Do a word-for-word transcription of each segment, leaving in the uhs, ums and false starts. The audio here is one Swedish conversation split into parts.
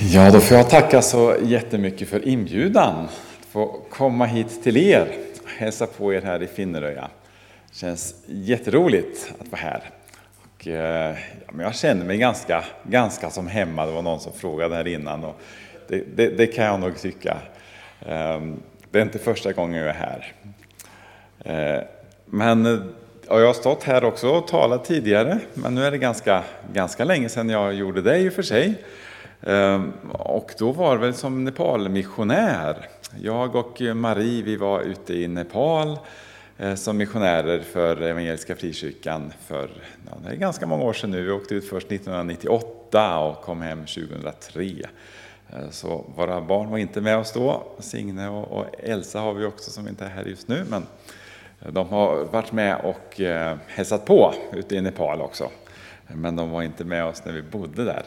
Ja, då får jag tacka så jättemycket för inbjudan. Att få komma hit till er och hälsa på er här i Finneröja. Det känns jätteroligt att vara här. Och, eh, ja, men jag känner mig ganska, ganska som hemma. Det var någon som frågade här innan. Och det, det, det kan jag nog tycka. Eh, det är inte första gången jag är här. Eh, men och jag har stått här också och talat tidigare. Men nu är det ganska, ganska länge sedan jag gjorde det i och för sig. Och då var det väl som Nepal-missionär. Jag och Marie, vi var ute i Nepal som missionärer för Evangeliska Frikyrkan för ja, det är ganska många år sedan nu. Vi åkte ut först nittonhundranittioåtta och kom hem tjugohundratre. Så våra barn var inte med oss då. Signe och Elsa har vi också som inte är här just nu. Men de har varit med och hälsat på ute i Nepal också. Men de var inte med oss när vi bodde där.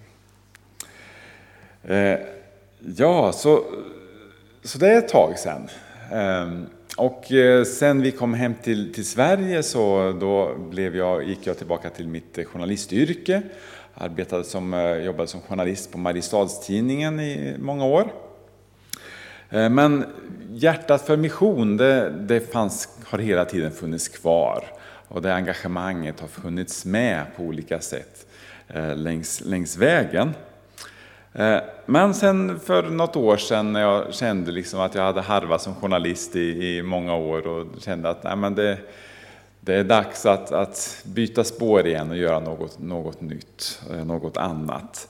Eh, ja, så, så det är ett tag sedan. Eh, och eh, sen vi kom hem till, till Sverige så då blev jag, gick jag tillbaka till mitt journalistyrke. Arbetade som, eh, jobbade som journalist på Mariestadstidningen i många år. Eh, men hjärtat för mission, det, det fanns, har hela tiden funnits kvar. Och det engagemanget har funnits med på olika sätt eh, längs, längs vägen. Men sen för något år sedan när jag kände liksom att jag hade harvat som journalist i, i många år och kände att nej, men det, det är dags att, att byta spår igen och göra något, något nytt, något annat.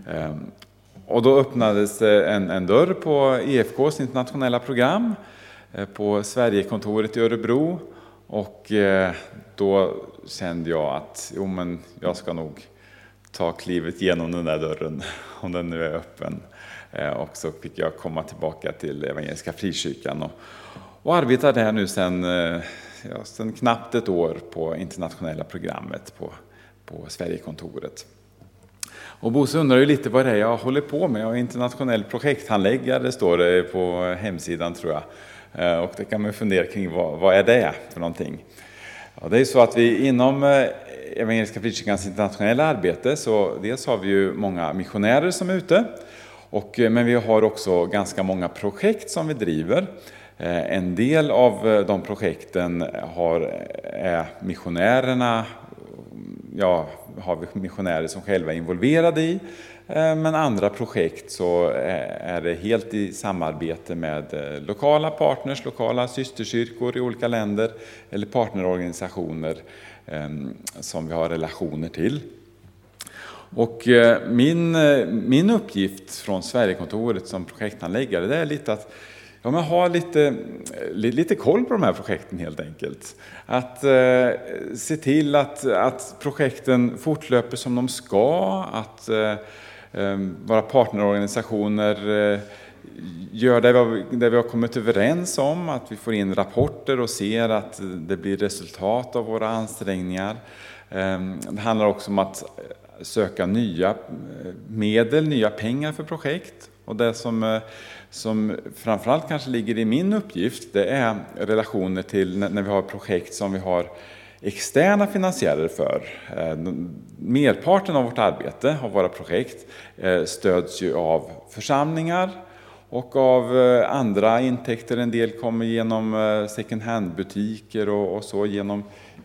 Och då öppnades en, en dörr på E F K:s internationella program på Sverigekontoret i Örebro och då kände jag att jo, men jag ska nog ta klivet genom den där dörren om den nu är öppen. Och så fick jag komma tillbaka till Evangeliska Frikyrkan och, och arbetar där nu sedan, ja, sedan knappt ett år på internationella programmet på, på Sverigekontoret. Och Bosse undrar ju lite vad det är jag håller på med. Jag är internationell projekthandläggare, står det på hemsidan tror jag. Och det kan man fundera kring vad, vad är det för någonting. Ja, det är så att vi inom Evangeliska Frikyrkans internationella arbete så dels har vi ju många missionärer som är ute och, men vi har också ganska många projekt som vi driver. En del av de projekten har är missionärerna, ja, har vi missionärer som själva är involverade i, men andra projekt så är det helt i samarbete med lokala partners, lokala systerkyrkor i olika länder eller partnerorganisationer som vi har relationer till. Och min, min uppgift från Sverigekontoret som projekthandläggare det är lite att ja, man har lite, lite koll på de här projekten helt enkelt. Att eh, se till att, att projekten fortlöper som de ska, att eh, våra partnerorganisationer eh, gör det vi, det vi har kommit överens om, att vi får in rapporter och ser att det blir resultat av våra ansträngningar. Det handlar också om att söka nya medel, nya pengar för projekt. Och det som, som framförallt kanske ligger i min uppgift, det är relationer till när vi har projekt som vi har externa finansiärer för. Merparten av vårt arbete, av våra projekt, stöds ju av församlingar och av andra intäkter. En del kommer genom second hand-butiker och, och så genom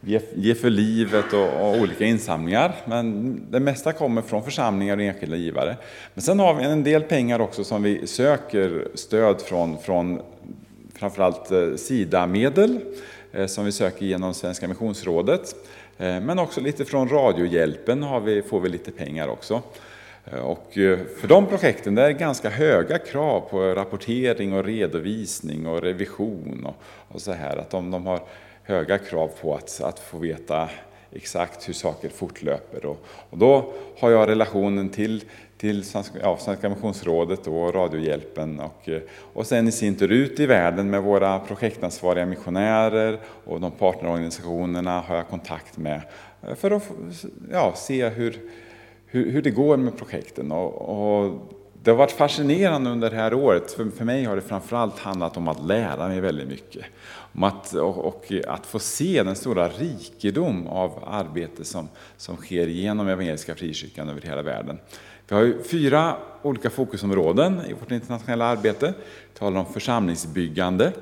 Ge för livet och, och olika insamlingar. Men det mesta kommer från församlingar och enskilda givare. Men sen har vi en del pengar också som vi söker stöd från, från framförallt SIDA-medel som vi söker genom Svenska Missionsrådet. Men också lite från Radiohjälpen har vi, får vi lite pengar också. Och för de projekten det är ganska höga krav på rapportering och redovisning och revision och, och så här. Att de, de har höga krav på att, att få veta exakt hur saker fortlöper. Och, och då har jag relationen till, till Svenska, ja, Svenska Missionsrådet och Radiohjälpen och, och sen i sin tur ut i världen med våra projektansvariga missionärer och de partnerorganisationerna har jag kontakt med för att ja, se hur, hur, hur det går med projekten. Och, och det har varit fascinerande under det här året. För, för mig har det framförallt handlat om att lära mig väldigt mycket. Om att, och, och att få se den stora rikedom av arbete som, som sker genom Evangeliska Frikyrkan över hela världen. Vi har ju fyra olika fokusområden i vårt internationella arbete. Vi talar om församlingsbyggande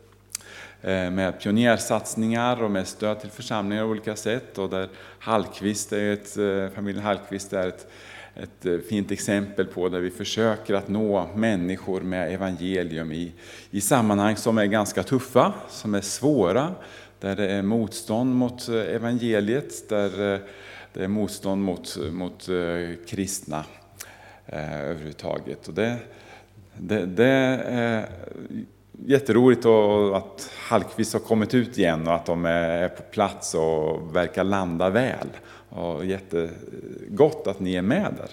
med pionjärsatsningar och med stöd till församlingar på olika sätt. Och där Hallqvist är ett, familjen Hallqvist är ett, ett fint exempel på där vi försöker att nå människor med evangelium i, i sammanhang som är ganska tuffa, som är svåra, där det är motstånd mot evangeliet, där det är motstånd mot, mot kristna eh, överhuvudtaget. Och det, det, det är jätteroligt att Hallqvist har kommit ut igen och att de är på plats och verkar landa väl. Och jättegott att ni är med där.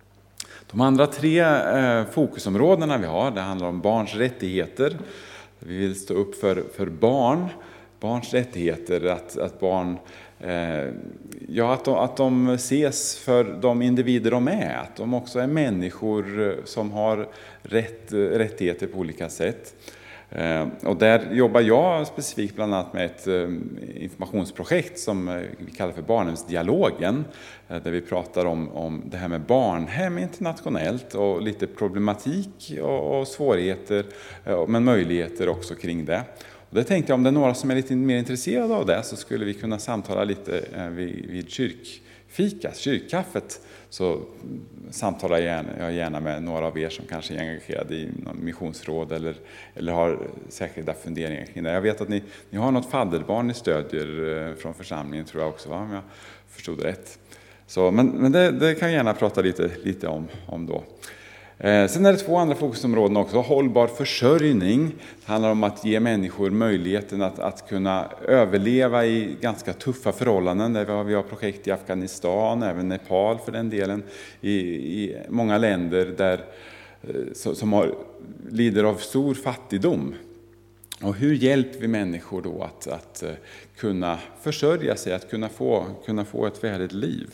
De andra tre eh, fokusområdena vi har, det handlar om barns rättigheter. Vi vill stå upp för, för barn, barns rättigheter, att, att barn eh, ja, att de, att de ses för de individer de är, att de också är människor som har rätt, rättigheter på olika sätt. Och där jobbar jag specifikt bland annat med ett informationsprojekt som vi kallar för Barnhemsdialogen, där vi pratar om, om det här med barnhem internationellt och lite problematik och, och svårigheter, men möjligheter också kring det. Och det tänkte jag, om det är några som är lite mer intresserade av det, så skulle vi kunna samtala lite vid, vid kyrkfika, kyrkkaffet. Så samtalar jag gärna med några av er som kanske är engagerade i någon missionsråd eller, eller har särskilda funderingar kring det. Jag vet att ni, ni har något fadderbarn ni stödjer från församlingen, tror jag också, va? Om jag förstod det rätt. Så, men men det, det kan jag gärna prata lite, lite om, om då. Eh, sen är det två andra fokusområden också. Hållbar försörjning. Det handlar om att ge människor möjligheten att, att kunna överleva i ganska tuffa förhållanden. Där vi har, vi har projekt i Afghanistan, även Nepal för den delen, i, i många länder där, eh, som har, lider av stor fattigdom. Och hur hjälper vi människor då att, att kunna försörja sig, att kunna få, kunna få ett värdigt liv?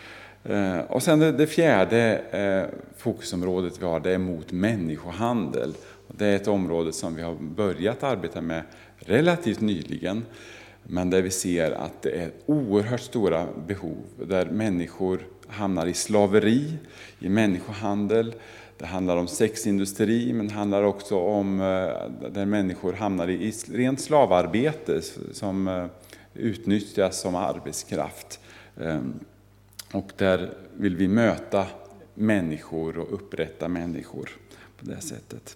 Och sen det, det fjärde eh, fokusområdet vi har, det är mot människohandel. Det är ett område som vi har börjat arbeta med relativt nyligen, men där vi ser att det är oerhört stora behov, där människor hamnar i slaveri, i människohandel. Det handlar om sexindustri, men det handlar också om eh, där människor hamnar i, i rent slavarbete som eh, utnyttjas som arbetskraft. Eh, Och där vill vi möta människor och upprätta människor på det sättet.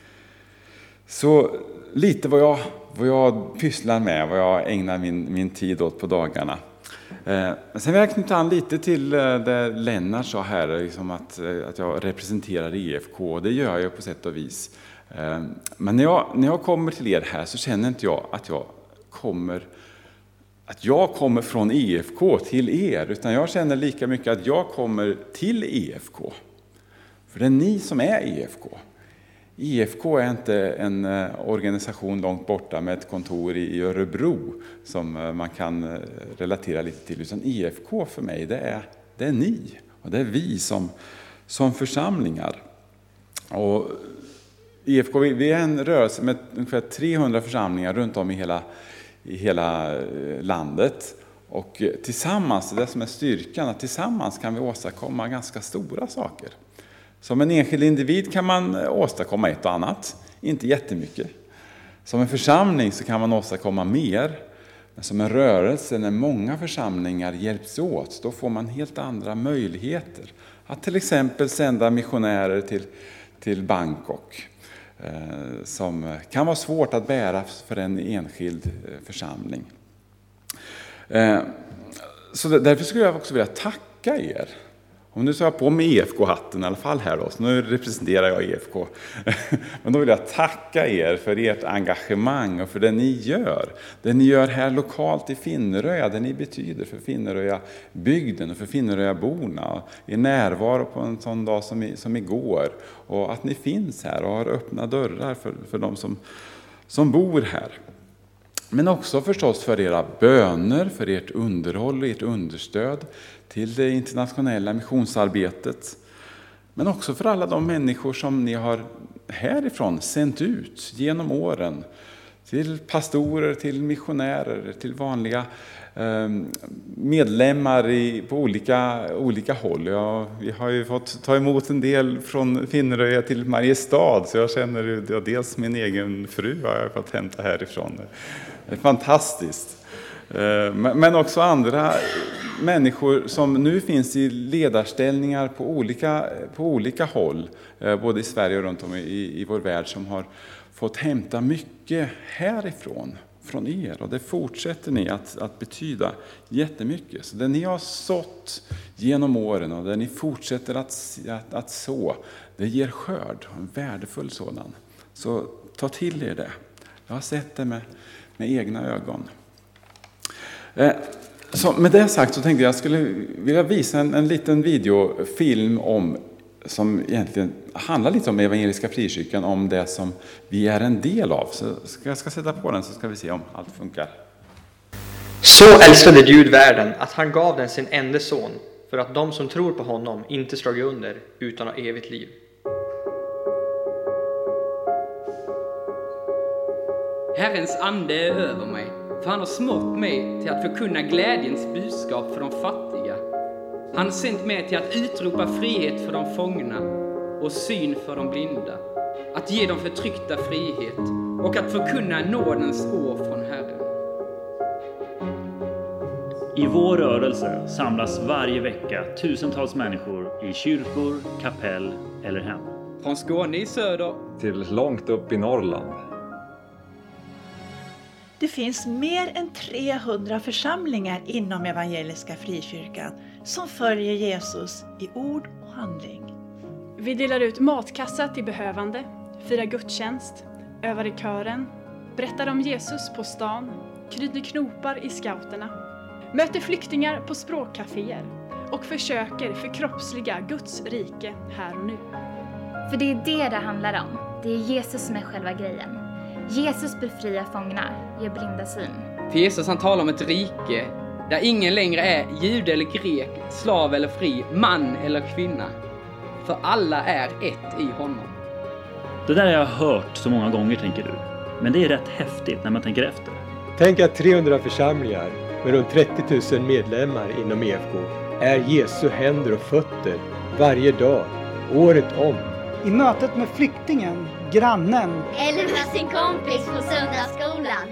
Så lite vad jag, vad jag pysslar med, vad jag ägnar min, min tid åt på dagarna. Eh, sen vill jag knyta an lite till det Lennart sa här, liksom att, att jag representerar E F K. Det gör jag på sätt och vis. Eh, men när jag, när jag kommer till er här så känner inte jag att jag kommer... att jag kommer från E F K till er, utan jag känner lika mycket att jag kommer till E F K. För det är ni som är E F K. E F K är inte en organisation långt borta med ett kontor i Örebro som man kan relatera lite till, utan E F K för mig, det är, det är ni och det är vi som, som församlingar. Och E F K, vi är en rörelse med ungefär trehundra församlingar runt om i hela i hela landet, och tillsammans, det som är styrkan, att tillsammans kan vi åstadkomma ganska stora saker. Som en enskild individ kan man åstadkomma ett och annat, inte jättemycket. Som en församling så kan man åstadkomma mer, men som en rörelse, när många församlingar hjälps åt, då får man helt andra möjligheter. Att till exempel sända missionärer till, till Bangkok, som kan vara svårt att bära för en enskild församling. Så därför skulle jag också vilja tacka er. Om nu så har jag på mig E F K-hatten i alla fall här då, så nu representerar jag E F K. Men då vill jag tacka er för ert engagemang och för det ni gör. Det ni gör här lokalt i Finneröja, det ni betyder för Finneröja-bygden och för Finneröja-borna. Er närvaro på en sån dag som, i, som igår. Och att ni finns här och har öppna dörrar för, för de som, som bor här. Men också förstås för era böner, för ert underhåll och ert understöd till det internationella missionsarbetet. Men också för alla de människor som ni har härifrån sänt ut genom åren till pastorer, till missionärer, till vanliga medlemmar i, på olika, olika håll. Ja, vi har ju fått ta emot en del från Finneröja till Mariestad, så jag känner ja, dels min egen fru har jag fått hämta härifrån. Det är fantastiskt. Men också andra människor som nu finns i ledarställningar på olika, på olika håll, både i Sverige och runt om i, i vår värld, som har fått hämta mycket härifrån, från er. Och det fortsätter ni att, att betyda jättemycket. Så det ni har sått genom åren och det ni fortsätter att, att, att så, det ger skörd, en värdefull sådan. Så ta till er det. Jag har sett det med, med egna ögon. Så med det sagt så tänkte jag att jag skulle vilja visa en, en liten videofilm om, som egentligen handlar lite om Evangeliska Frikyrkan, om det som vi är en del av. Så jag ska sätta på den så ska vi se om allt funkar. Så älskade Gud världen att han gav den sin enda son, för att de som tror på honom inte ska gå under utan ha evigt liv. Herrens ande är över mig, för han har smått mig till att förkunna glädjens budskap för de fattiga. Han har sänt mig till att utropa frihet för de fångna och syn för de blinda. Att ge de förtryckta frihet och att förkunna nådens år från Herren. I vår rörelse samlas varje vecka tusentals människor i kyrkor, kapell eller hem. Från Skåne i söder till långt upp i Norrland. Det finns mer än trehundra församlingar inom Evangeliska Frikyrkan som följer Jesus i ord och handling. Vi delar ut matkassar till behövande, firar gudstjänst, övar i kören, berättar om Jesus på stan, knyter knopar i scouterna, möter flyktingar på språkcaféer och försöker förkroppsliga Guds rike här och nu. För det är det det handlar om. Det är Jesus som är själva grejen. Jesus befriar fångna, ger blinda syn. För Jesus han talar om ett rike där ingen längre är jude eller grek, slav eller fri, man eller kvinna. För alla är ett i honom. Det där har jag hört så många gånger, tänker du. Men det är rätt häftigt när man tänker efter. Tänk att trehundra församlingar med runt trettio tusen medlemmar inom E F K är Jesu händer och fötter varje dag, året om. I mötet med flyktingen, grannen eller med sin kompis på söndagsskolan.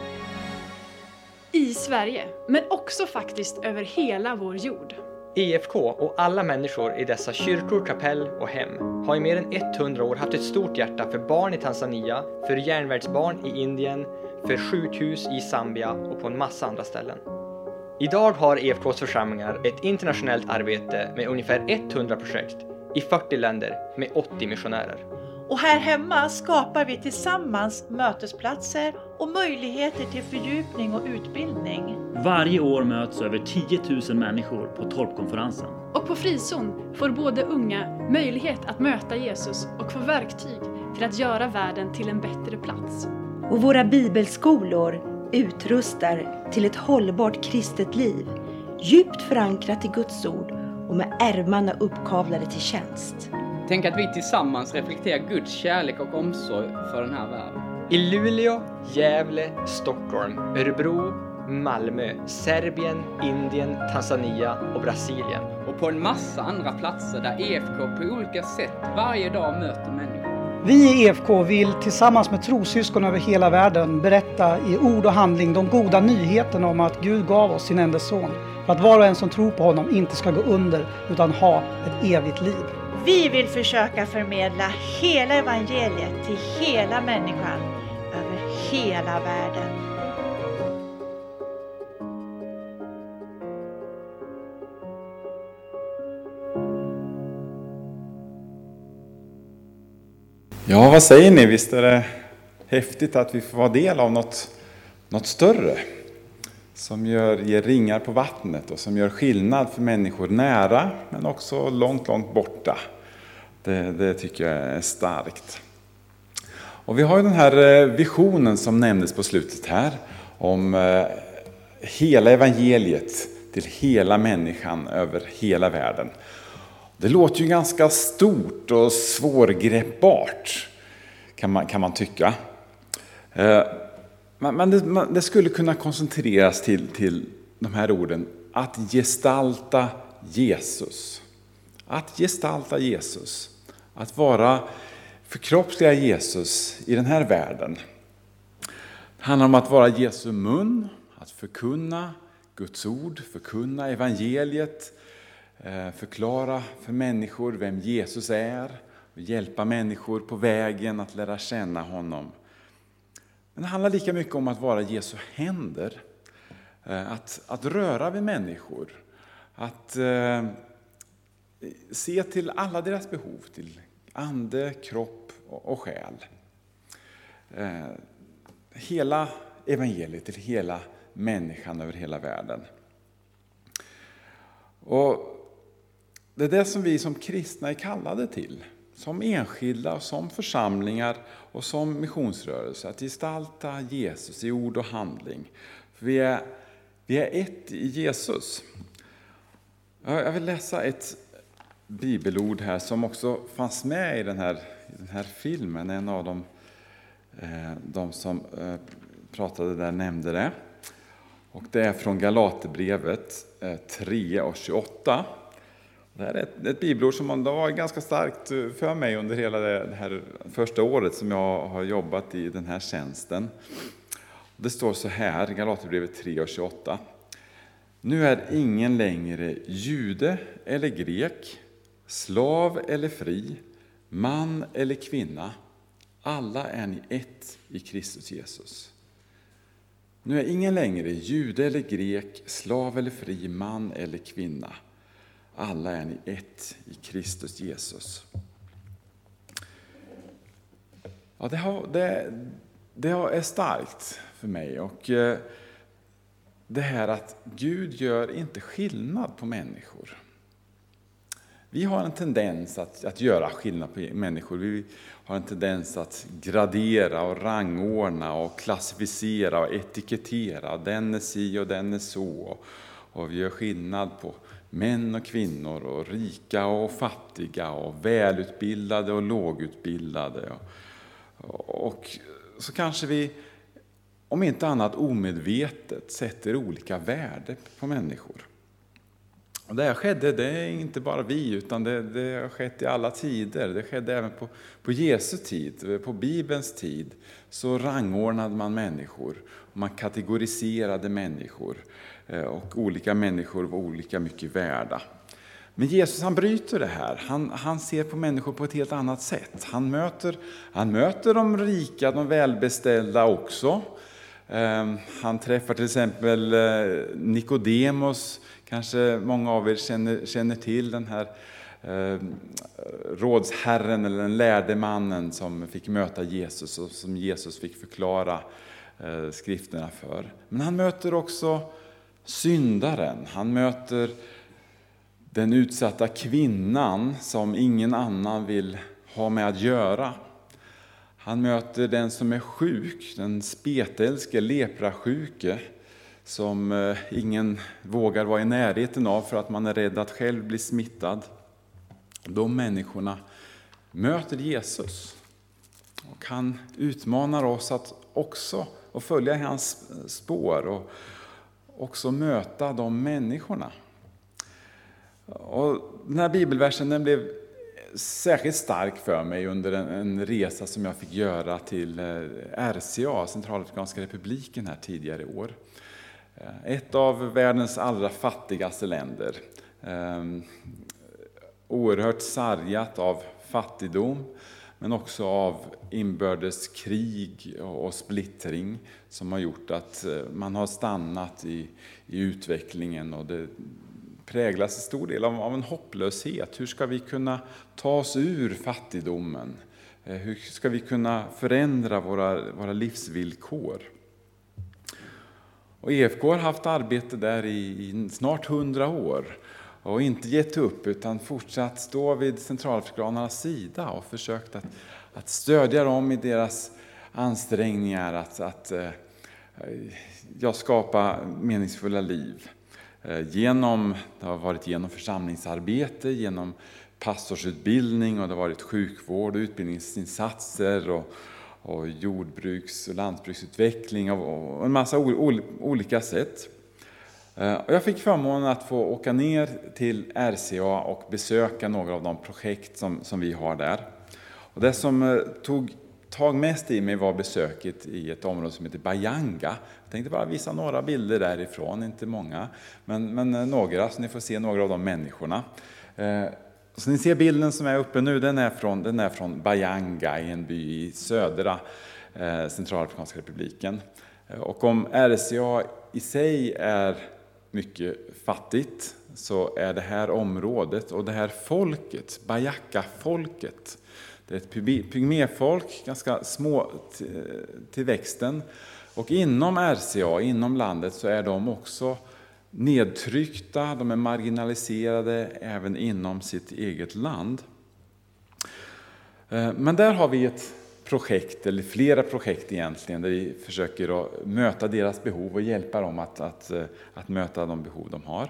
I Sverige, men också faktiskt över hela vår jord. E F K och alla människor i dessa kyrkor, kapell och hem har i mer än hundra år haft ett stort hjärta för barn i Tanzania, för järnvägsbarn i Indien, för sjukhus i Zambia och på en massa andra ställen. Idag har E F K:s församlingar ett internationellt arbete med ungefär hundra projekt i fyrtio länder med åttio missionärer. Och här hemma skapar vi tillsammans mötesplatser och möjligheter till fördjupning och utbildning. Varje år möts över tio tusen människor på torpkonferensen. Och på Frizon får både unga möjlighet att möta Jesus och få verktyg till att göra världen till en bättre plats. Och våra bibelskolor utrustar till ett hållbart kristet liv, djupt förankrat i Guds ord och med ärmarna uppkavlade till tjänst. Tänk att vi tillsammans reflekterar Guds kärlek och omsorg för den här världen. I Luleå, Gävle, Stockholm, Örebro, Malmö, Serbien, Indien, Tanzania och Brasilien. Och på en massa andra platser där E F K på olika sätt varje dag möter människor. Vi i E F K vill tillsammans med trossyskon över hela världen berätta i ord och handling de goda nyheterna om att Gud gav oss sin enda son. För att var och en som tror på honom inte ska gå under utan ha ett evigt liv. Vi vill försöka förmedla hela evangeliet till hela människan över hela världen. Ja, vad säger ni? Visst är det häftigt att vi får vara del av något, något större som gör, ger ringar på vattnet och som gör skillnad för människor nära men också långt, långt borta. Det, det tycker jag är starkt. Och vi har ju den här visionen som nämndes på slutet här om hela evangeliet till hela människan över hela världen. Det låter ju ganska stort och svårgreppbart kan man, kan man tycka. Men det, man, det skulle kunna koncentreras till, till de här orden. Att gestalta Jesus. Att gestalta Jesus. Att vara förkroppsliga Jesus i den här världen. Det handlar om att vara Jesu mun. Att förkunna Guds ord. Förkunna evangeliet. Förklara för människor vem Jesus är. Och hjälpa människor på vägen att lära känna honom. Men det handlar lika mycket om att vara Jesu händer. Att, att röra vid människor. Att eh, se till alla deras behov. Till ande, kropp och, och själ. Eh, hela evangeliet till hela människan över hela världen. Och det är det som vi som kristna är kallade till. Som enskilda, som församlingar och som missionsrörelse. Att gestalta Jesus i ord och handling. För vi är, vi är ett i Jesus. Jag vill läsa ett bibelord här som också fanns med i den här, i den här filmen. En av dem, de som pratade där nämnde det. Och det är från Galaterbrevet tre och tjugoåtta. Det här är ett, ett bibelord som var ganska starkt för mig under hela det, det här första året som jag har jobbat i den här tjänsten. Det står så här, Galaterbrevet tre och tjugoåtta. Nu är ingen längre jude eller grek, slav eller fri, man eller kvinna. Alla är ni ett i Kristus Jesus. Nu är ingen längre jude eller grek, slav eller fri, man eller kvinna. Alla är ni ett i Kristus Jesus. Ja, det, har, det, det är starkt för mig. Och det här att Gud gör inte skillnad på människor. Vi har en tendens att, att göra skillnad på människor. Vi har en tendens att gradera och rangordna och klassificera och etikettera. Den är si och den är så. Och vi gör skillnad på män och kvinnor och rika och fattiga och välutbildade och lågutbildade. Och, och så kanske vi, om inte annat omedvetet, sätter olika värde på människor. Och det här skedde, det är inte bara vi, utan det, det har skett i alla tider. Det skedde även på, på Jesu tid, på Bibelns tid. Så rangordnade man människor, man kategoriserade människor. Och olika människor var olika mycket värda. Men Jesus, han bryter det här. Han, han ser på människor på ett helt annat sätt. Han möter, han möter de rika, de välbeställda också. Han träffar till exempel Nikodemos. Kanske många av er känner, känner till den här eh, rådsherren eller den lärde mannen som fick möta Jesus och som Jesus fick förklara eh, skrifterna för. Men han möter också syndaren. Han möter den utsatta kvinnan som ingen annan vill ha med att göra. Han möter den som är sjuk, den spetälske, leprasjuke, som ingen vågar vara i närheten av för att man är rädd att själv bli smittad. De människorna möter Jesus. Och han utmanar oss att också att följa hans spår och också möta de människorna. Och den här bibelversen, den blev särskilt stark för mig under en, en resa som jag fick göra till R C A, Centralafrikanska republiken, här tidigare i år. Ett av världens allra fattigaste länder. Eh, oerhört sargat av fattigdom, men också av inbördeskrig och splittring som har gjort att man har stannat i, i utvecklingen, och det präglas i stor del av, av en hopplöshet. Hur ska vi kunna ta oss ur fattigdomen? Eh, hur ska vi kunna förändra våra, våra livsvillkor? Och E F K har haft arbete där i, i snart hundra år och inte gett upp, utan fortsatt stå vid centralafrikanernas sida och försökt att, att stödja dem i deras ansträngningar att, att eh, ja, skapa meningsfulla liv. Eh, genom, det har varit genom församlingsarbete, genom pastorsutbildning, och det har varit sjukvård och utbildningsinsatser och, och jordbruks- och lantbruksutveckling och en massa olika sätt. Och jag fick förmånen att få åka ner till R C A och besöka några av de projekt som, som vi har där. Och det som tog tag mest i mig var besöket i ett område som heter Bayanga. Jag tänkte bara visa några bilder därifrån, inte många, men, men några, så ni får se några av de människorna. Så ni ser bilden som är uppe nu, den är från, den är från Bayanga, i en by i södra eh, Centralafrikanska republiken. Och om R C A i sig är mycket fattigt, så är det här området och det här folket, Bayaka-folket, det är ett pygméfolk, ganska små till växten. Och inom R C A, inom landet, så är de också nedtryckta, de är marginaliserade även inom sitt eget land. Men där har vi ett projekt, eller flera projekt egentligen, där vi försöker att möta deras behov och hjälpa dem att, att, att möta de behov de har.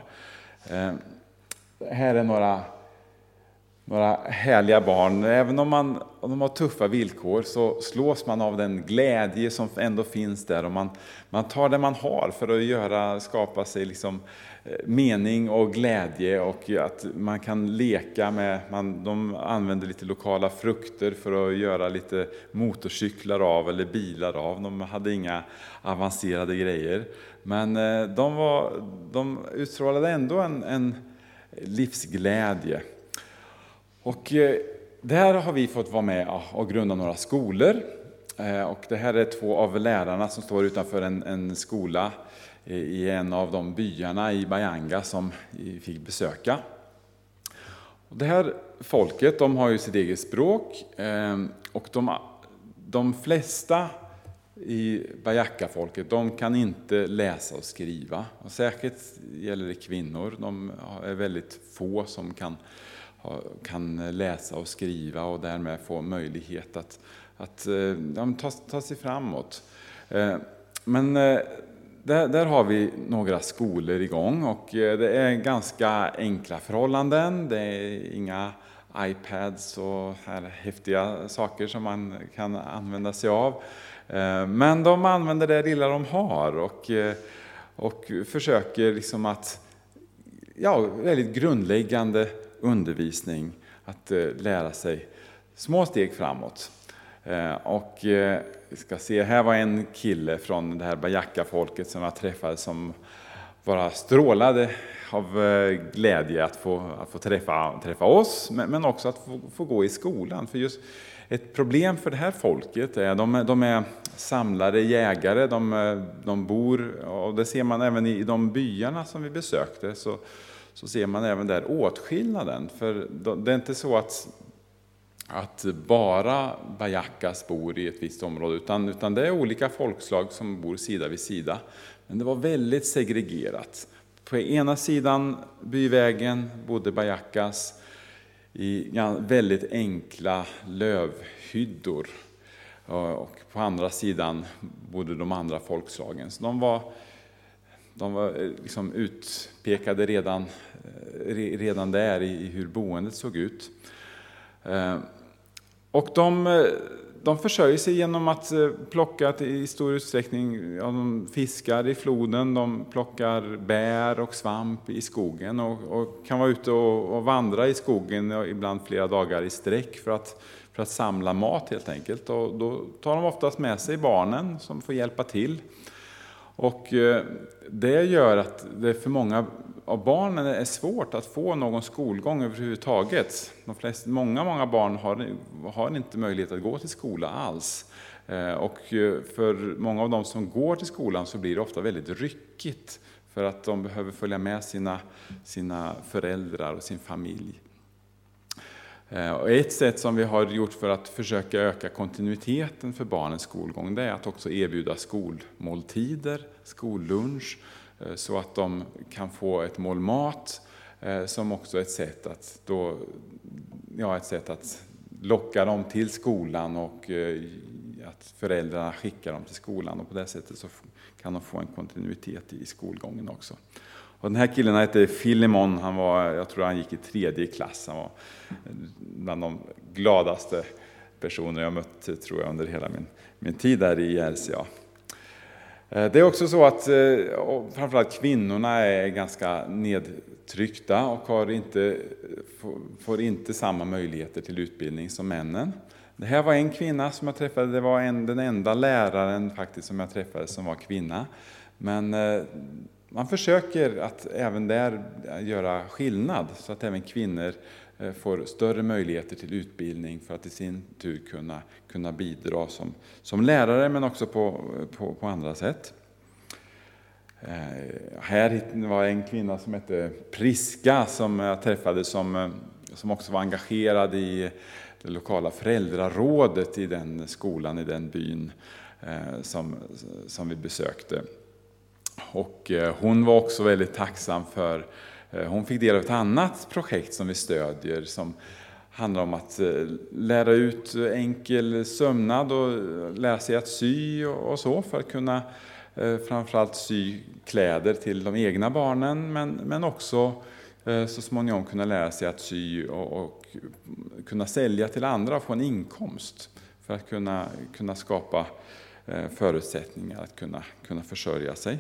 Här är några, några härliga barn. Även om, man, om de har tuffa villkor så slås man av den glädje som ändå finns där. Och man, man tar det man har för att göra, skapa sig liksom mening och glädje, och att man kan leka med, man, de använder lite lokala frukter för att göra lite motorcyklar av eller bilar av. De hade inga avancerade grejer, men de, var, de utstrålade ändå en, en livsglädje. Och där har vi fått vara med och grunda några skolor, och det här är två av lärarna som står utanför en, en skola i en av de byarna i Bayanga som vi fick besöka. Och det här folket, de har ju sitt eget språk, och de, de flesta i Bayaka-folket, de kan inte läsa och skriva. Och säkert gäller det kvinnor, de är väldigt få som kan, kan läsa och skriva och därmed få möjlighet att, att ja, ta, ta sig framåt. Men Där, där har vi några skolor igång, och det är ganska enkla förhållanden. Det är inga iPads och här häftiga saker som man kan använda sig av. Men de använder det lilla de har och, och försöker liksom att, ja, väldigt grundläggande undervisning, att lära sig små steg framåt. Och vi ska se, här var en kille från det här Bayaka-folket som jag träffade, som bara strålade av glädje att få, att få träffa, träffa oss, men också att få, få gå i skolan. För just ett problem för det här folket är, de, de är samlare, jägare, de, de bor, och det ser man även i de byarna som vi besökte, så, så ser man även där åtskillnaden. För det är inte så att att bara Bayakas bor i ett visst område, utan, utan det är olika folkslag som bor sida vid sida. Men det var väldigt segregerat. På ena sidan byvägen bodde Bayakas i väldigt enkla lövhyddor, och på andra sidan bodde de andra folkslagen. Så de var, de var liksom utpekade redan, redan där i hur boendet såg ut. Och de, de försörjer sig genom att plocka i stor utsträckning, ja, de fiskar i floden, de plockar bär och svamp i skogen, och, och kan vara ute och, och vandra i skogen, och ibland flera dagar i sträck för att, för att samla mat helt enkelt. Och då tar de oftast med sig barnen som får hjälpa till. Och det gör att det för många av barnen är svårt att få någon skolgång överhuvudtaget. De flesta, många, många barn har, har inte möjlighet att gå till skola alls. Och för många av dem som går till skolan så blir det ofta väldigt ryckigt, för att de behöver följa med sina, sina föräldrar och sin familj. Och ett sätt som vi har gjort för att försöka öka kontinuiteten för barnens skolgång, det är att också erbjuda skolmåltider, skollunch, så att de kan få ett mål mat, som också är ett sätt att, då, ja, ett sätt att locka dem till skolan, och att föräldrarna skickar dem till skolan, och på det sättet så kan de få en kontinuitet i skolgången också. Och den här killen hette Filemon, han var, jag tror han gick i tredje klass, han var bland de gladaste personer jag mött, tror jag, under hela min, min tid där i R C A. Det är också så att framförallt kvinnorna är ganska nedtryckta och har inte, får inte samma möjligheter till utbildning som männen. Det här var en kvinna som jag träffade, det var en, den enda läraren faktiskt som jag träffade som var kvinna. Men man försöker att även där göra skillnad så att även kvinnor får större möjligheter till utbildning för att i sin tur kunna, kunna bidra som, som lärare men också på, på, på andra sätt. Eh, här var en kvinna som hette Priska som jag träffade som, som också var engagerad i det lokala föräldrarådet i den skolan, i den byn eh, som, som vi besökte. Och eh, hon var också väldigt tacksam för Hon fick del av ett annat projekt som vi stödjer som handlar om att lära ut enkel sömnad och lära sig att sy och så för att kunna framförallt sy kläder till de egna barnen men, men också så småningom kunna lära sig att sy och, och kunna sälja till andra och få en inkomst för att kunna, kunna skapa förutsättningar att kunna, kunna försörja sig.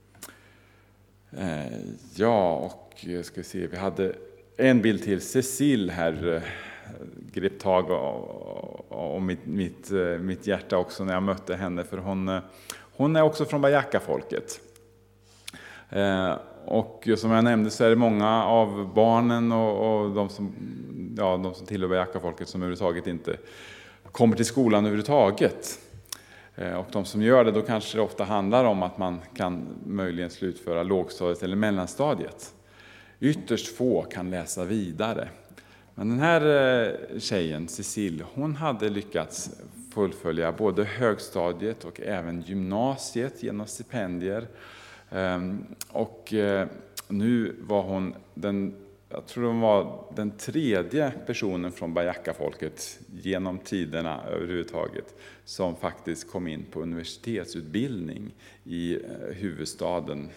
Ja, och ska se, vi hade en bild till. Cecil här grep tag om mitt, mitt, mitt hjärta också när jag mötte henne. För hon, hon är också från Bajaka-folket. Och som jag nämnde så är det många av barnen och, och de, som, ja, de som tillhör Bajaka-folket som överhuvudtaget inte kommer till skolan överhuvudtaget. Och de som gör det, då kanske det ofta handlar om att man kan möjligen slutföra lågstadiet eller mellanstadiet. Ytterst få kan läsa vidare. Men den här tjejen, Cecil, hon hade lyckats fullfölja både högstadiet och även gymnasiet genom stipendier. Och nu var hon den, jag tror hon var den tredje personen från Bajaka-folket genom tiderna överhuvudtaget som faktiskt kom in på universitetsutbildning i huvudstaden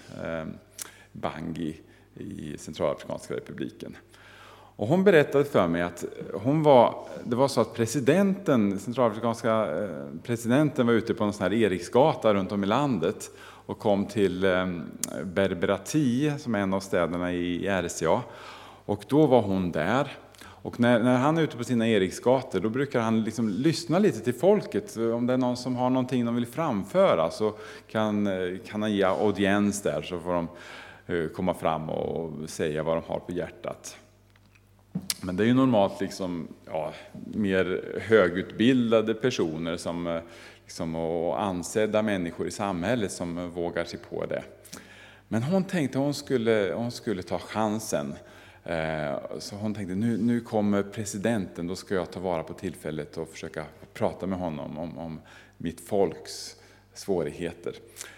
Bangui i Centralafrikanska republiken. Och hon berättade för mig att hon var, det var så att presidenten, centralafrikanska presidenten var ute på en sån här Eriksgata runt om i landet och kom till Berberati som är en av städerna i R C A. Och då var hon där. Och när, när han är ute på sina Eriksgator, då brukar han liksom lyssna lite till folket. Om det är någon som har någonting de vill framföra så kan, kan han ge audiens där, så får de komma fram och säga vad de har på hjärtat. Men det är ju normalt liksom, ja, mer högutbildade personer som, liksom, och ansedda människor i samhället som vågar sig på det. Men hon tänkte att hon skulle, hon skulle ta chansen. Så hon tänkte, nu, nu kommer presidenten, då ska jag ta vara på tillfället och försöka prata med honom om, om mitt folks svårigheter.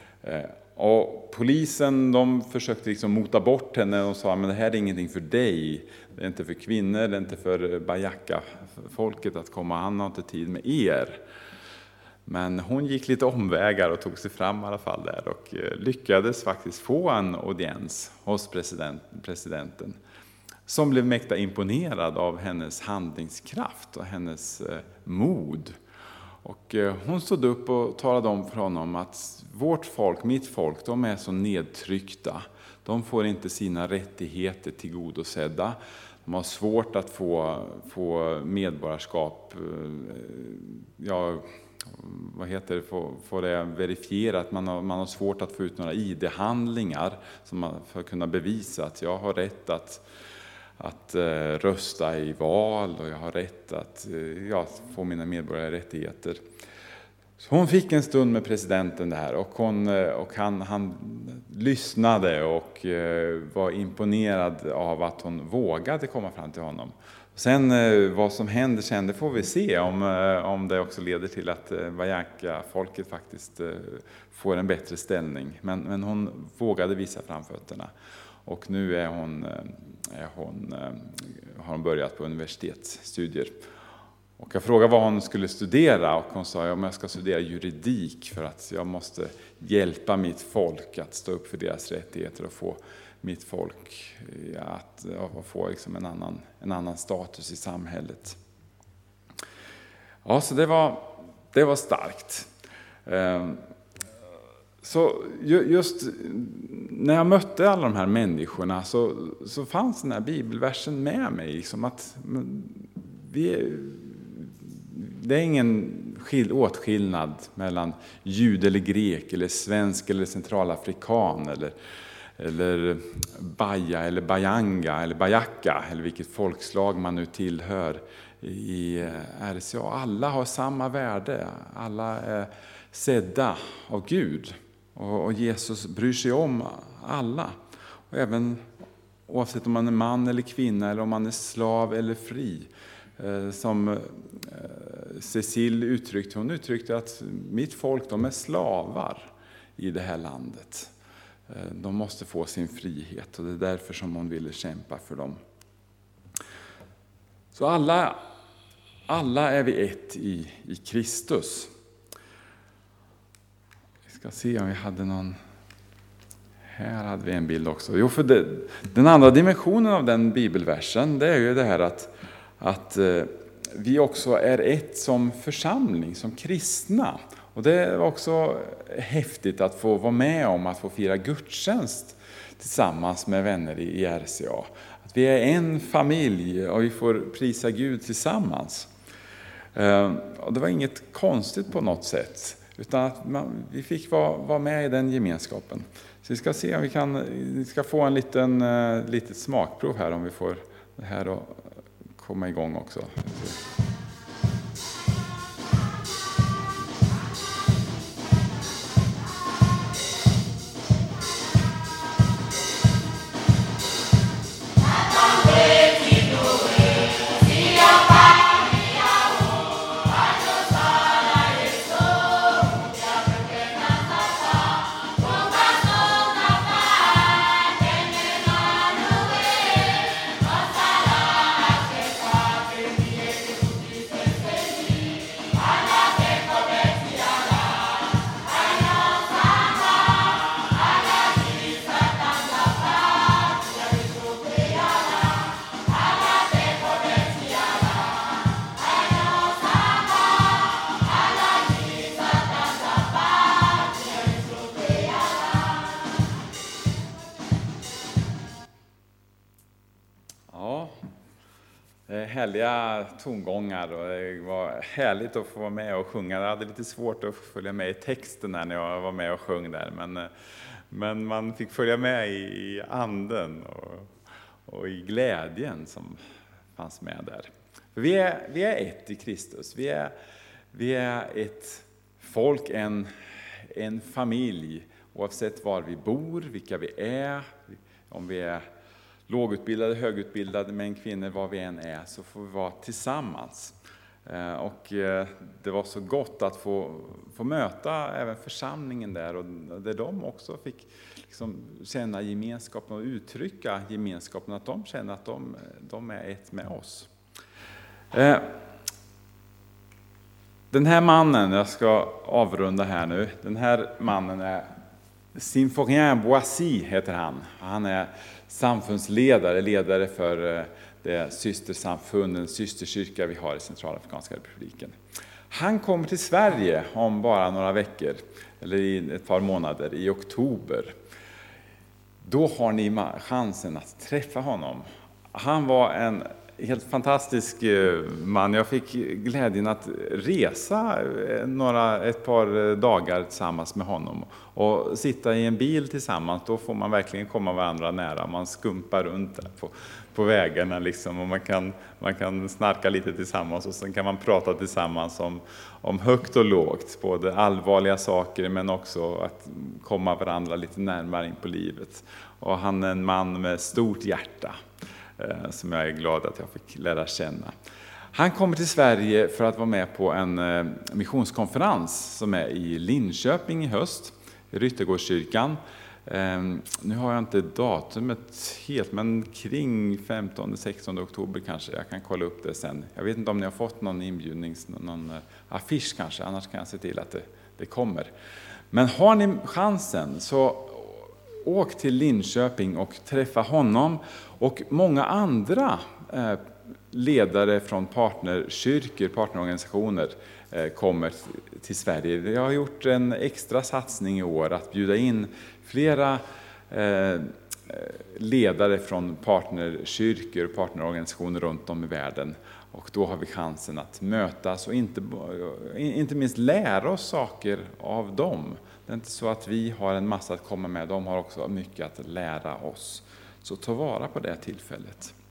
Och polisen, de försökte liksom mota bort henne och sa, men det här är ingenting för dig. Det är inte för kvinnor, det är inte för Bajaka-folket att komma, han har inte tid med er. Men hon gick lite omvägar och tog sig fram i alla fall där och lyckades faktiskt få en audiens hos president, presidenten. Som blev mäkta imponerad av hennes handlingskraft och hennes mod. Och hon stod upp och talade om för honom att vårt folk, mitt folk, de är så nedtryckta. De får inte sina rättigheter tillgodosedda. De har svårt att få, få medborgarskap, ja, vad heter det, få, få det verifierat. Man har, man har svårt att få ut några I D-handlingar som man, för att kunna bevisa att jag har rätt att att rösta i val och jag har rätt att ja, få mina medborgerliga rättigheter. Så hon fick en stund med presidenten där och, hon, och han, han lyssnade och var imponerad av att hon vågade komma fram till honom. Sen vad som händer sen, det får vi se om, om det också leder till att Bajaka-folket faktiskt får en bättre ställning. Men, men hon vågade visa framfötterna. Och nu är hon, är hon, har hon börjat på universitetsstudier. Och jag frågade vad hon skulle studera och hon sa att jag ska studera juridik för att jag måste hjälpa mitt folk att stå upp för deras rättigheter och få mitt folk att, att få liksom en, annan, en annan status i samhället. Ja, så det var, det var starkt. Så just när jag mötte alla de här människorna så, så fanns den här bibelversen med mig. Liksom att vi är, det är ingen skil, åtskillnad mellan jud eller grek, eller svensk eller centralafrikan, eller, eller baja eller bajanga eller bajaka, eller vilket folkslag man nu tillhör i R C A. Alla har samma värde, alla är sedda av Gud. Och Jesus bryr sig om alla. Och även oavsett om man är man eller kvinna, eller om man är slav eller fri. Som Cecil uttryckte, hon uttryckte att mitt folk, de är slavar i det här landet. De måste få sin frihet, och det är därför som hon ville kämpa för dem. Så alla, alla är vi ett i, i Kristus. Vi ska se om vi hade någon... Här hade vi en bild också. Jo, för det, den andra dimensionen av den bibelversen, det är ju det här att, att eh, vi också är ett som församling, som kristna. Och det är också häftigt att få vara med om att få fira gudstjänst tillsammans med vänner i, i R C A. Att vi är en familj och vi får prisa Gud tillsammans. Eh, och det var inget konstigt på något sätt. Utan att man, vi fick vara, vara med i den gemenskapen. Så vi ska se om vi kan vi ska få en liten uh, litet smakprov här, om vi får det här att komma igång också. Härliga tongångar, och det var härligt att få vara med och sjunga. Jag hade lite svårt att följa med i texten när jag var med och sjöng där, men, men man fick följa med i anden och, och i glädjen som fanns med där. För vi är, vi är ett i Kristus, vi är, vi är ett folk, en, en familj, oavsett var vi bor, vilka vi är, om vi är lågutbildade, högutbildade, män, kvinnor, vad vi än är, så får vi vara tillsammans. Och det var så gott att få, få möta även församlingen där, och där de också fick liksom känna gemenskapen och uttrycka gemenskapen, att de känner att de, de är ett med oss. Den här mannen, jag ska avrunda här nu, den här mannen är Symphorien Boissy heter han. Han är samfundsledare, ledare för det systersamfund, den systerkyrka vi har i Centralafrikanska republiken. Han kommer till Sverige om bara några veckor, eller i ett par månader, i oktober. Då har ni chansen att träffa honom. Han var en helt fantastisk man. Jag fick glädjen att resa några, ett par dagar tillsammans med honom och sitta i en bil tillsammans. Då får man verkligen komma varandra nära. Man skumpar runt där på, på vägarna liksom, och man kan, man kan snarka lite tillsammans, och sen kan man prata tillsammans om, om högt och lågt, både allvarliga saker men också att komma varandra lite närmare in på livet. Och han är en man med stort hjärta, som jag är glad att jag fick lära känna. Han kommer till Sverige för att vara med på en missionskonferens som är i Linköping i höst, i Ryttergårdskyrkan. Nu har jag inte datumet helt, men kring femtonde sextonde oktober kanske. Jag kan kolla upp det sen. Jag vet inte om ni har fått någon inbjudning, någon affisch kanske, annars kan jag se till att det, det kommer. Men har ni chansen så åk till Linköping och träffa honom och många andra ledare från partnerkyrkor, partnerorganisationer kommer till Sverige. Jag har gjort en extra satsning i år att bjuda in flera ledare från partnerkyrkor och partnerorganisationer runt om i världen. Och då har vi chansen att mötas och inte, inte minst lära oss saker av dem. Det är inte så att vi har en massa att komma med, de har också mycket att lära oss. Så ta vara på det tillfället.